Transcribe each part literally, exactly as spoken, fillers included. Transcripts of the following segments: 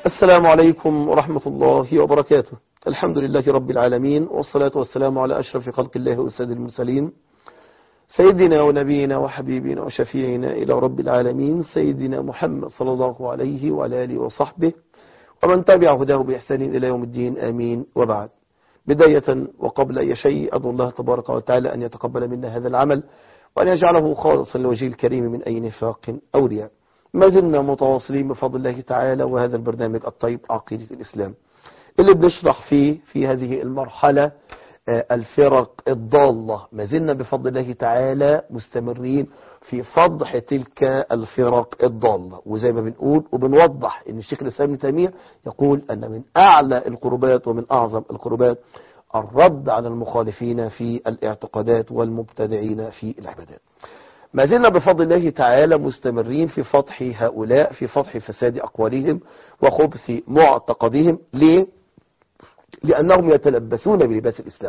السلام عليكم ورحمة الله وبركاته. الحمد لله رب العالمين، والصلاة والسلام على أشرف خلق الله وأسد المرسلين، سيدنا ونبينا وحبيبنا وشفيعنا إلى رب العالمين، سيدنا محمد صلى الله عليه وعلى آله وصحبه ومن تبع هداه بإحسان إلى يوم الدين، آمين. وبعد، بداية وقبل أي شيء أدعو الله تبارك وتعالى أن يتقبل منا هذا العمل وأن يجعله خالصا لوجهه الكريم من أي نفاق أو رياء. ما زلنا متواصلين بفضل الله تعالى، وهذا البرنامج الطيب عقيدة الإسلام اللي بنشرح فيه في هذه المرحلة الفرق الضالة. ما زلنا بفضل الله تعالى مستمرين في فضح تلك الفرق الضالة، وزي ما بنقول وبنوضح ان الشيخ الإسلام ابن تيمية يقول ان من اعلى القربات ومن اعظم القربات الرد على المخالفين في الاعتقادات والمبتدعين في العبادات. ما زلنا بفضل الله تعالى مستمرين في فضح هؤلاء، في فضح فساد أقوالهم وخبث معتقدهم. ليه؟ لأنهم يتلبسون بلباس الإسلام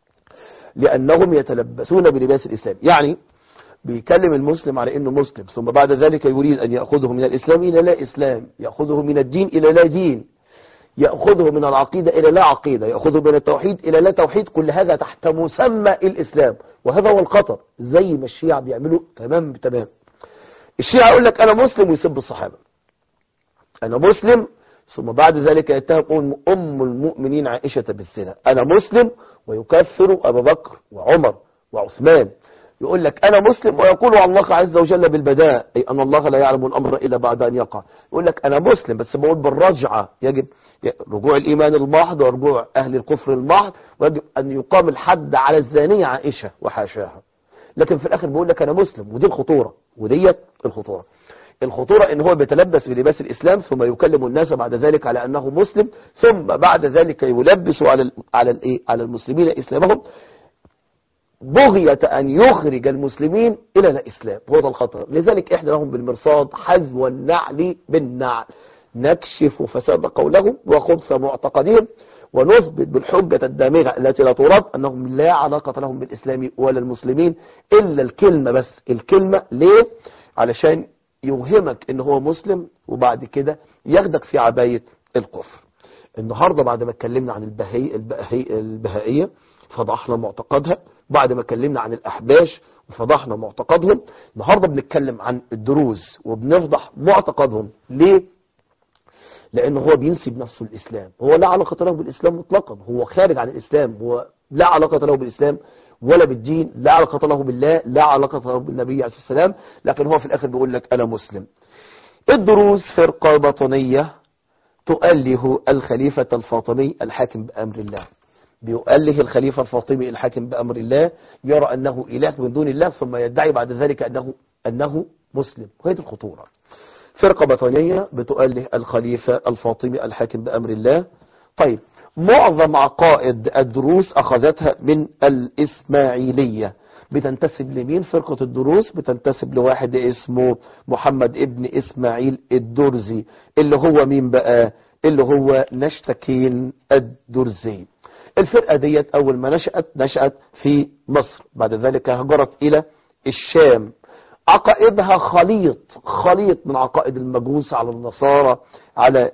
لأنهم يتلبسون بلباس الإسلام يعني بيكلم المسلم على أنه مسلم، ثم بعد ذلك يريد أن يأخذه من الإسلام إلى لا إسلام، يأخذه من الدين إلى لا دين، يأخذه من العقيدة إلى لا عقيدة، يأخذه من التوحيد إلى لا توحيد، كل هذا تحت مسمى الإسلام. وهذا هو الخطر، زي ما الشيعة بيعملوا تمام تمام. الشيعة يقول لك أنا مسلم ويسب الصحابة، أنا مسلم، ثم بعد ذلك يتهم أم المؤمنين عائشة بالزنا. أنا مسلم ويكفر أبا بكر وعمر وعثمان. يقول لك أنا مسلم ويقول عن الله عز وجل بالبداء، أي أن الله لا يعلم الأمر إلا بعد أن يقع. يقول لك أنا مسلم بس بقول بالرجعة، يجب رجوع الإيمان المحض ورجوع أهل الكفر المحض، ويجب أن يقام الحد على الزانية عائشة وحاشاها. لكن في الآخر بيقول لك أنا مسلم، ودي الخطورة، وديت الخطورة. الخطورة ان هو بيتلبس بلباس الإسلام ثم يكلم الناس بعد ذلك على أنه مسلم، ثم بعد ذلك يلبس على على الايه على المسلمين إسلامهم بغية أن يخرج المسلمين إلى الإسلام. هو ده الخطر. لذلك إحنا لهم بالمرصاد حذو النعل بالنعل، نكشف فساد قولهم وخبث معتقدهم، ونثبت بالحجة الدامغة التي لا ترد أنهم لا علاقة لهم بالإسلام ولا المسلمين إلا الكلمة بس. الكلمة ليه؟ علشان يوهمك ان هو مسلم وبعد كده ياخدك في عباية الكفر. النهاردة بعد ما اتكلمنا عن البهي البهي البهائية فضحنا معتقدها، بعد ما اتكلمنا عن الأحباش وفضحنا معتقدهم، النهاردة بنتكلم عن الدروز وبنفضح معتقدهم. ليه؟ لأنه هو بينسب نفسه الإسلام، هو لا علاقة له بالإسلام مطلقا، هو خارج عن الإسلام، هو لا علاقة له بالإسلام ولا بالدين، لا علاقة له بالله، لا علاقة له بالنبي عليه السلام، لكن هو في الآخر بيقول لك أنا مسلم. الدروز فرقة باطنية تؤله الخليفة الفاطمي الحاكم بأمر الله، بيؤله الخليفة الفاطمي الحاكم بأمر الله، يرى أنه إله من دون الله، ثم يدعي بعد ذلك أنه أنه مسلم. وهذه الخطورة. فرقة باطنية بتؤله الخليفة الفاطمي الحاكم بأمر الله. طيب، معظم عقائد الدروس أخذتها من الإسماعيلية. بتنتسب لمين فرقة الدروس؟ بتنتسب لواحد اسمه محمد ابن إسماعيل الدرزي، اللي هو مين بقى؟ اللي هو نشتكين الدرزي. الفرقة ديت أول ما نشأت نشأت في مصر، بعد ذلك هجرت إلى الشام. عقائدها خليط خليط من عقائد المجوس على النصارى، على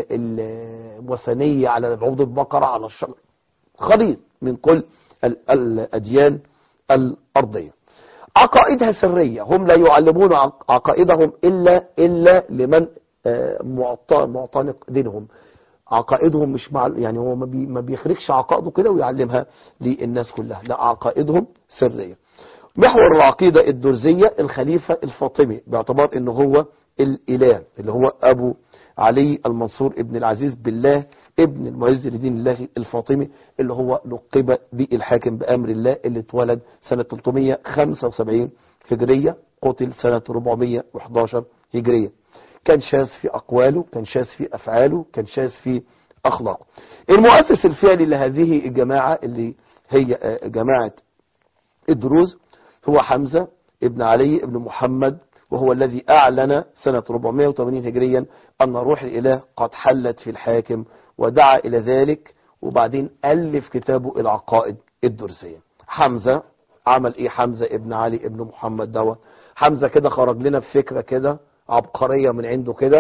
الوثنية، على عبود البقرة، على الشرق، خليط من كل الأديان الأرضية. عقائدها سرية، هم لا يعلمون عقائدهم إلا إلا لمن معتنق دينهم. عقائدهم مش مع يعني هو ما بيخرجش عقائده كده ويعلمها للناس كلها، لا، عقائدهم سرية. محور العقيدة الدرزية الخليفة الفاطمي، باعتبار انه هو الاله، اللي هو ابو علي المنصور ابن العزيز بالله ابن المعز لدين الله الفاطمي، اللي هو لقب بالحاكم بأمر الله، اللي اتولد سنة ثلاثمائة وخمسة وسبعين هجرية، قتل سنة أربعمائة وأحد عشر هجرية. كان شاذ في أقواله، كان شاذ في أفعاله، كان شاذ في أخلاقه. المؤسس الفعلي لهذه الجماعة اللي هي جماعة الدروز هو حمزة ابن علي ابن محمد، وهو الذي أعلن سنة أربعمائة وثمانين هجريا أن روح الإله قد حلت في الحاكم، ودعا إلى ذلك، وبعدين ألف كتابه العقائد الدرزية. حمزة عمل إيه؟ حمزة ابن علي ابن محمد دوت، حمزة كده خرج لنا بفكرة كده عبقرية من عنده كده،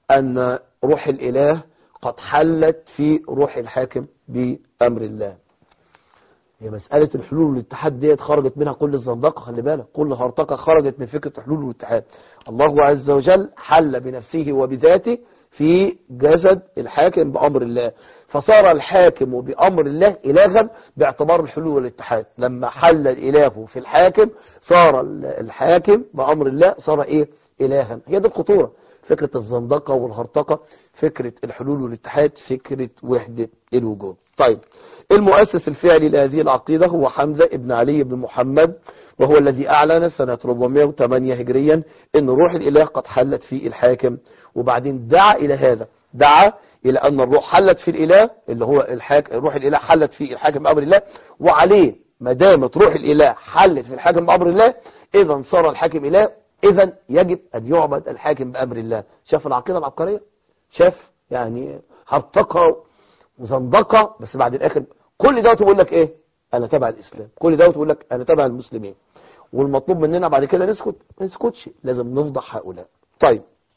أن روح الإله قد حلت في روح الحاكم بأمر الله. هي مسألة الحلول والاتحاد ديت خرجت منها كل الزندقة، خلي بالك كل هرطقة خرجت من فكرة الحلول والاتحاد. الله عز وجل حل بنفسه وبذاته في جسد الحاكم بأمر الله، فصار الحاكم بأمر الله إلها باعتبار الحلول والاتحاد. لما حل الإله في الحاكم صار الحاكم بأمر الله صار إيه؟ إلها. هي دي الخطورة، فكرة الزندقة والهرطقة، فكرة الحلول والاتحاد، فكرة وحدة الوجود. طيب، المؤسس الفعلي لهذه العقيدة هو حمزة ابن علي بن محمد، وهو الذي أعلن سنة أربعمائة وثمانية هجريا أن روح الإله قد حلت في الحاكم، وبعدين دعا إلى هذا، دعا إلى أن الروح حلت في الإله اللي هو الحاكم، روح الإله حلت في الحاكم بأمر الله، وعليه ما دامت روح الإله حلت في الحاكم بأمر الله إذا صار الحاكم إله، إذا يجب أن يعبد الحاكم بأمر الله. شاف العقيدة العبقرية؟ شاف يعني هرطقة وزندقة، بس بعد الآخر كل ده تقول لك إيه؟ أنا تبع الإسلام، كل ده تقول لك أنا تبع المسلمين، والمطلوب مننا بعد كده نسكت؟ ما نسكتش، لازم نفضح هؤلاء. طيب،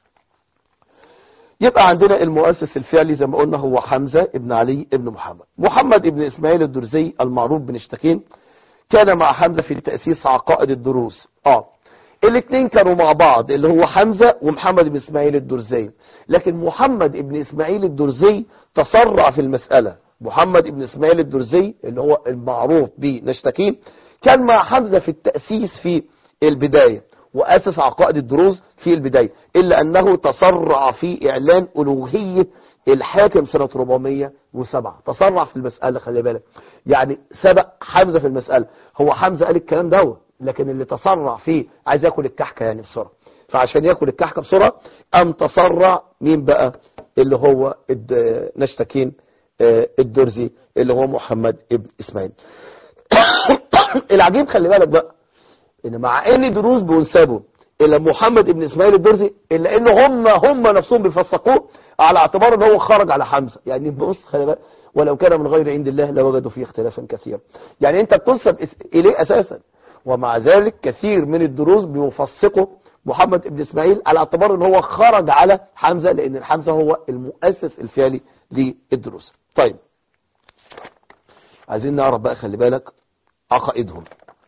يبقى عندنا المؤسس الفعلي زي ما قلنا هو حمزة ابن علي ابن محمد. محمد ابن إسماعيل الدرزي المعروف بنشتكين كان مع حمزة في تأسيس عقائد الدروز. اه الاثنين كانوا مع بعض، اللي هو حمزة ومحمد بن إسماعيل الدرزي، لكن محمد ابن إسماعيل الدرزي تسرع في المسألة. محمد ابن إسماعيل الدرزي اللي هو المعروف بنشتكين كان مع حمزة في التأسيس في البداية، وأسس عقائد الدروز في البداية، إلا أنه تسرع في إعلان ألوهية الحاكم سنة أربعمائة وسبعة. تسرع في المسألة، خلي بالك، يعني سبق حمزة في المسألة. هو حمزة قال الكلام ده، لكن اللي تسرع فيه عايز ياكل الكحكة يعني بسرعة، فعشان ياكل الكحكة بسرعة قام تسرع مين بقى؟ اللي هو نشتكين الدرزي اللي هو محمد ابن إسماعيل. العجيب خلي بالك بقى ان مع ان دروز بينسبوا الى محمد ابن إسماعيل الدرزي، الا ان هم هم نفسهم بيفسقوه على اعتبار ان هو خرج على حمزة. يعني بص خلي بالك، ولو كان من غير عند الله لوجدوا فيه اختلافا كثيرا. يعني انت بتنسب اليه اساسا، ومع ذلك كثير من الدروز بيفسقوا محمد ابن إسماعيل على اعتبار ان هو خرج على حمزة، لان حمزة هو المؤسس الفعلي للدروز. طيب، عايزين نعرف بقى خلي بالك عقائدهم.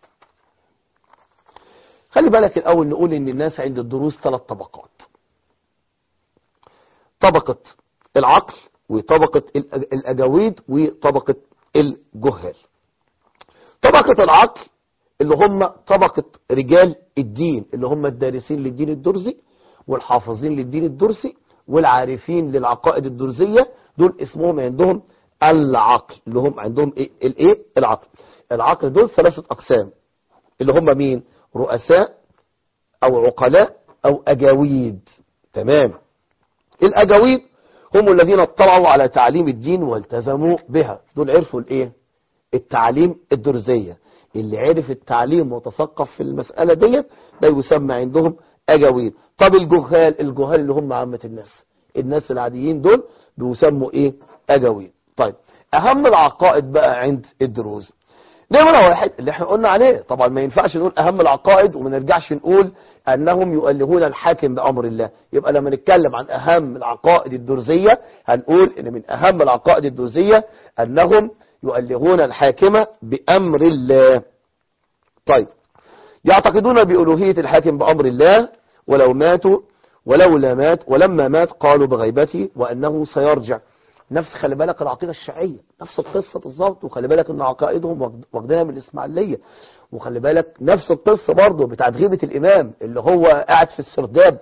خلي بالك الأول نقول إن الناس عند الدروز ثلاث طبقات: طبقة العقل، وطبقة الأجاويد، وطبقة الجهال. طبقة العقل اللي هم طبقة رجال الدين، اللي هم الدارسين للدين الدرزي والحافظين للدين الدرزي والعارفين للعقائد الدرزية، دول اسمهم عندهم العقل، اللي هم عندهم ايه الايه العقل. العقل دول ثلاثة أقسام، اللي هم مين؟ رؤساء او عقلاء او اجاويد. تمام. الاجاويد هم الذين اطلعوا على تعليم الدين والتزموا بها، دول عرفوا الايه؟ التعليم الدرزية. اللي عرف التعليم وتثقف في المسألة ديت ده يسمى عندهم اجاويد. طب الجهال، الجهال اللي هم عامة الناس، الناس العاديين دول بيسموا ايه؟ اجاويد. طيب، اهم العقائد بقى عند الدروز نمرة واحد اللي احنا قلنا عليه. طبعا ما ينفعش نقول اهم العقائد وما نرجعش نقول انهم يؤلهون الحاكم بامر الله. يبقى لما نتكلم عن اهم العقائد الدرزية هنقول ان من اهم العقائد الدرزية انهم يؤلهون الحاكم بامر الله. طيب، يعتقدون بألوهية الحاكم بامر الله، ولو ماتوا ولولا مات ولما مات قالوا بغيبته وانه سيرجع. نفس خلي بالك العقيدة الشيعية، نفس القصة بالظبط. وخلي بالك ان عقائدهم واخدينها من الإسماعيلية. وخلي بالك نفس القصة برضه بتاعت غيبة الإمام اللي هو قاعد في السرداب،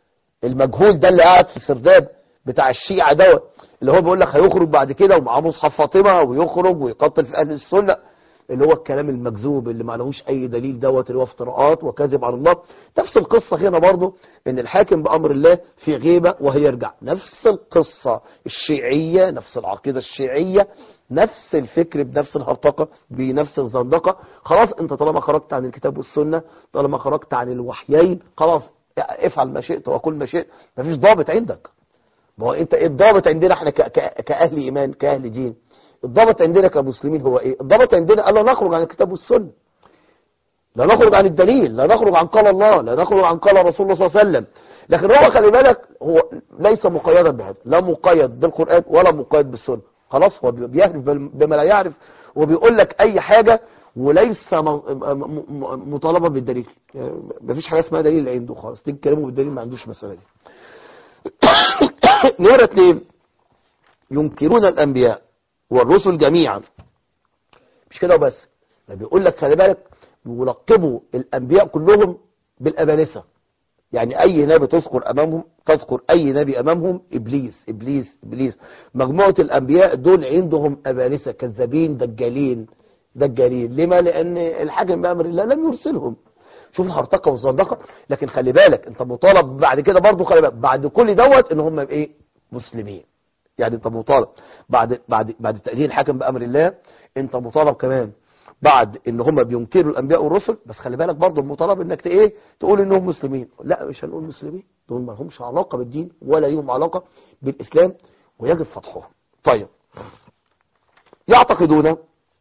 المجهول ده اللي قاعد في السرداب بتاع الشيعة دوت، اللي هو بيقول لك هيخرج بعد كده ومعاه مصحف فاطمة ويخرج ويقتل في أهل السنة، اللي هو الكلام المكذوب اللي ما لهوش أي دليل دوت، اللي هو افتراءات وكذب على الله. نفس القصة هنا برضه ان الحاكم بأمر الله في غيبة وهيرجع. نفس القصة الشيعية، نفس العقيدة الشيعية، نفس الفكر بنفس الهرطقة بنفس الزندقة. خلاص انت طالما خرجت عن الكتاب والسنة، طالما خرجت عن الوحيين، خلاص افعل ما شئت وكل ما شئت، مفيش ضابط عندك. ما هو انت ايه الضابط عندنا احنا كأهل ايمان كأهل دين؟ الضابط عندنا كمسلمين هو ايه؟ الضابط عندنا الا نخرج عن الكتاب والسنة، لا نخرج عن الدليل، لا نخرج عن قال الله، لا نخرج عن قال رسول الله صلى الله عليه وسلم. لكن هو خلي بالك هو ليس مقيدا بهذا، لا مقيد بالقرآن ولا مقيد بالسنة، خلاص هو بيعرف بما لا يعرف وبيقول لك اي حاجة وليس مطالبة بالدليل. يعني مفيش حاجة اسمها دليل عنده خالص، تيجي تكلمه بالدليل ما عندوش مسألة دي. نمرة اتنين ينكرون الانبياء والرسل جميعا. مش كده وبس، ما بيقول لك خلي بالك يلقبوا الانبياء كلهم بالابانسه. يعني اي نبي تذكر امامهم تذكر اي نبي امامهم ابليس ابليس ابليس. مجموعه الانبياء دول عندهم ابانسه كذابين دجالين دجالين. لما؟ لان الحاكم بامر الله لم يرسلهم. شوف الهرطقه والزندقه. لكن خلي بالك انت مطالب بعد كده برضو، خلي بالك بعد كل دوت ان هم ايه؟ مسلمين. يعني انت مطالب بعد بعد بعد تأدية الحاكم بامر الله، انت مطالب كمان بعد ان هم بينكروا الانبياء والرسل، بس خلي بالك برضه المطالب انك ايه؟ تقول انهم مسلمين. لا مش هنقول مسلمين، دول ما لهمش علاقه بالدين ولا ليهم علاقه بالاسلام ويجب فتحهم. طيب يعتقدون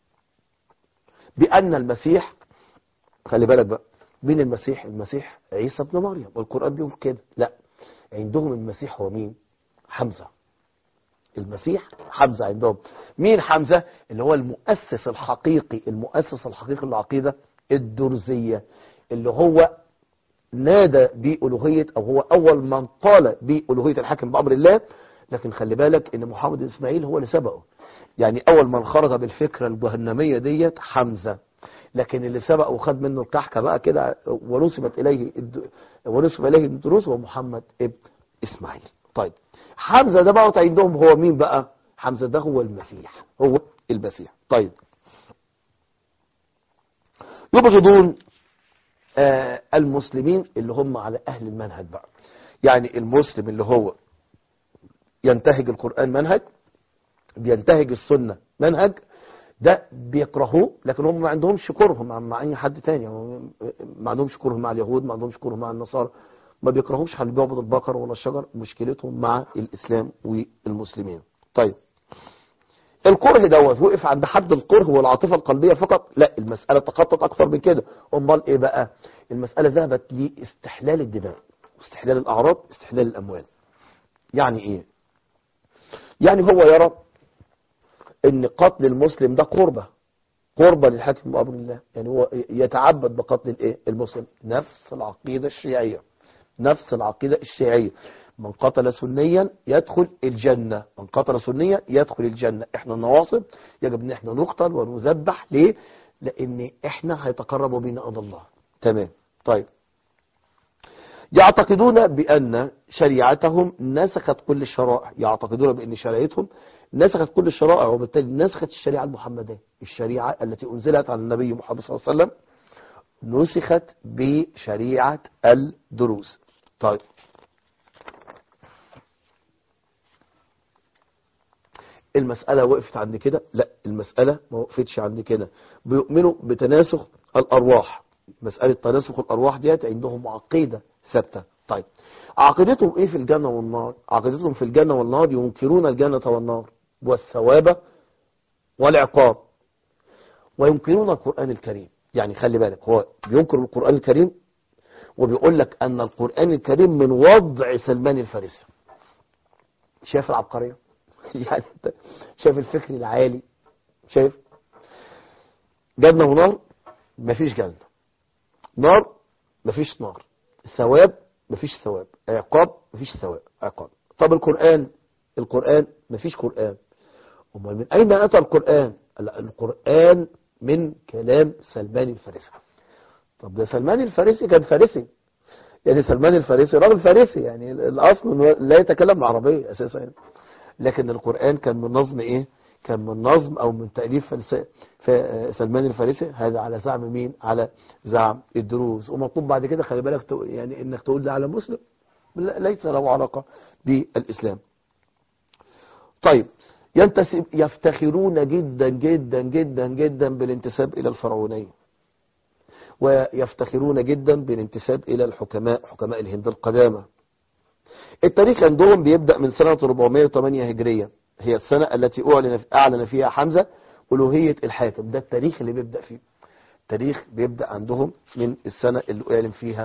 بان المسيح، خلي بالك بقى مين المسيح؟ المسيح عيسى ابن مريم، والقران بيقول كده. لا، عندهم المسيح هو مين؟ حمزه. المسيح حمزة عندهم. مين حمزة؟ اللي هو المؤسس الحقيقي المؤسس الحقيقي للعقيدة الدرزية، اللي هو نادى بألوهية أو هو أول من قال بألوهية الحاكم بأمر الله. لكن خلي بالك إن محمد إسماعيل هو اللي سبقه، يعني أول من خرج بالفكرة الجهنمية ديت حمزة. لكن اللي سبقه وخد منه الكحكة بقى كده ونسبت إليه ونسب إليه الدروس هو محمد ابن إسماعيل. طيب حمزة ده بقى عندهم هو مين بقى؟ حمزة ده هو المسيح، هو المسيح. طيب يبغضون آه المسلمين اللي هم على أهل المنهج بقى. يعني المسلم اللي هو ينتهج القرآن منهج، بينتهج السنة منهج، ده بيكرهوه. لكن هم ما عندهمش كرهم مع أي حد تاني، ما عندهمش كره مع اليهود، ما عندهمش كره مع النصارى، ما بيكرهوش حد بيعبد البقر ولا الشجر. مشكلتهم مع الإسلام والمسلمين. طيب الكره دوت وقف عند حد الكره والعاطفة القلبية فقط؟ لا، المسألة تخطط أكثر من كده. أمال إيه بقى؟ المسألة ذهبت لاستحلال الدماء واستحلال الأعراض واستحلال الأموال. يعني إيه؟ يعني هو يرى ان قتل المسلم ده قربة قربة للحاكم بأمر الله. يعني هو يتعبد بقتل الايه؟ المسلم. نفس العقيدة الشيعية نفس العقيدة الشيعية من قتل سنيا يدخل الجنة، من قتل سنيا يدخل الجنة. احنا النواصب يجب ان احنا نقتل ونذبح. ليه؟ لان احنا هيتقربوا بنا الى الله. تمام. طيب يعتقدون بأن شريعتهم نسخت كل الشرائع، يعتقدون بأن شريعتهم نسخت كل الشرائع، وبالتالي نسخت الشريعة المحمدية. الشريعة التي أنزلت على النبي محمد صلى الله عليه وسلم نسخت بشريعة الدروز. طيب المسألة وقفت عند كده؟ لا، المسألة ما وقفتش عند كده. بيؤمنوا بتناسخ الأرواح. مسألة تناسخ الأرواح ديت عندهم عقيدة ثابتة. طيب عقيدتهم ايه في الجنة والنار؟ عقيدتهم في الجنة والنار ينكرون الجنة والنار والثواب والعقاب، وينكرون القرآن الكريم. يعني خلي بالك هو بينكر القرآن الكريم وبيقول لك أن القرآن الكريم من وضع سلمان الفارسي. شايف العبقرية؟ يعني شايف الفكر العالي؟ شايف جنة ونار؟ مفيش جنة. نار؟ مفيش نار. ثواب؟ مفيش ثواب. عقاب؟ مفيش ثواب عقاب. طب القرآن؟ القرآن مفيش قرآن. امال من أين أتى القرآن؟ القرآن من كلام سلمان الفارسي. طب ده سلمان الفارسي كان فارسي، يعني سلمان الفارسي راجل فارسي، يعني الأصل لا يتكلم عربية أساسا يعني. لكن القرآن كان من نظم إيه؟ كان من نظم أو من تأليف سلمان الفارسي. هذا على زعم مين؟ على زعم الدروز. ومطلوب بعد كده خلي بالك يعني إنك تقول ده على مسلم ليس له علاقة بالإسلام. طيب ينتسب يفتخرون جدا جدا جدا جدا بالانتساب إلى الفرعونية، ويفتخرون جدا بالانتساب إلى الحكماء حكماء الهند القدامى. التاريخ عندهم بيبدأ من سنة أربعمائة وثمانية هجرية، هي السنة التي أعلن أعلن فيها حمزة ألوهية الحاكم. ده التاريخ اللي بيبدأ فيه. التاريخ بيبدأ عندهم من السنة اللي أعلن فيها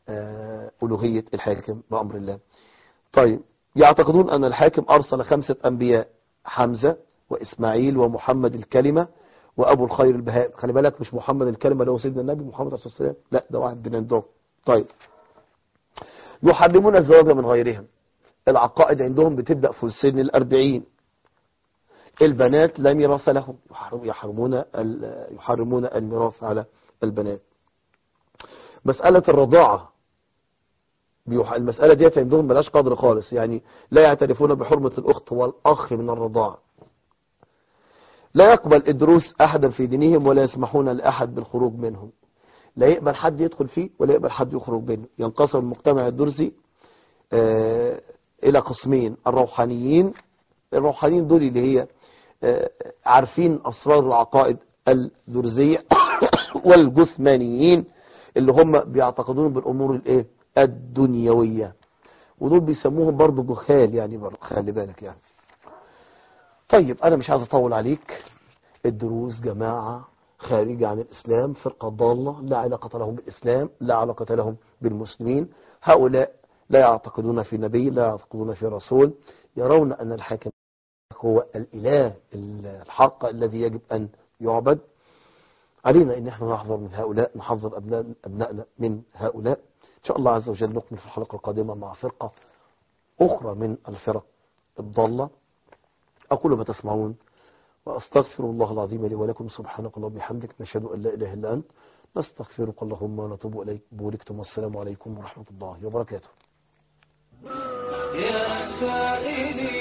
ألوهية الحاكم بأمر الله. طيب يعتقدون أن الحاكم أرسل خمسة أنبياء، حمزة وإسماعيل ومحمد الكلمة وأبو الخير البهاء. خلي بالك مش محمد الكلمة اللي هو سيدنا النبي محمد عليه الصلاة والسلام، لا ده واحد من عندهم. طيب يحرمون الزواج من غيرهم، العقائد عندهم بتبدأ في سن الأربعين. البنات لا ميراث لهم، يحرمون يحرمون الميراث على البنات. مسألة الرضاعة، المسألة ديت عندهم ملاش قدر خالص، يعني لا يعترفون بحرمة الأخت والأخ من الرضاعة. لا يقبل الدروس أحدا في دينهم ولا يسمحون لأحد بالخروج منهم، لا يقبل حد يدخل فيه ولا يقبل حد يخرج منه. ينقسم المجتمع الدرزي آه إلى قسمين، الروحانيين، الروحانيين دول اللي هي آه عارفين أسرار العقائد الدرزية والجثمانيين اللي هم بيعتقدون بالأمور الايه الدنيوية، ودول بيسموهم برضو جهال، يعني برضو خلي بالك يعني. طيب أنا مش عايز أطول عليك. الدروز جماعة خارجة عن الإسلام، فرقة ضالة لا علاقة لهم بالإسلام، لا علاقة لهم بالمسلمين. هؤلاء لا يعتقدون في نبي، لا يعتقدون في رسول، يرون أن الحاكم هو الإله الحق الذي يجب أن يعبد. علينا ان احنا نحذر من هؤلاء، نحذر أبنائنا من هؤلاء. ان شاء الله عز وجل نكمل في الحلقة القادمة مع فرقة اخرى من الفرق الضالة. اقول ما تسمعون واستغفر الله العظيم لي ولكم. سبحانك اللهم وبحمدك، نشهد ان لا اله الا انت، نستغفرك اللهم ونتوب اليك. بوركتم والسلام عليكم ورحمة الله وبركاته.